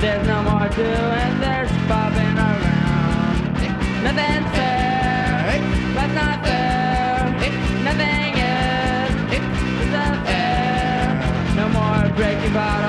There's no more doing, there's bobbing around. Nothing's fair, that's not fair. Nothing is unfair. No more breaking bottom.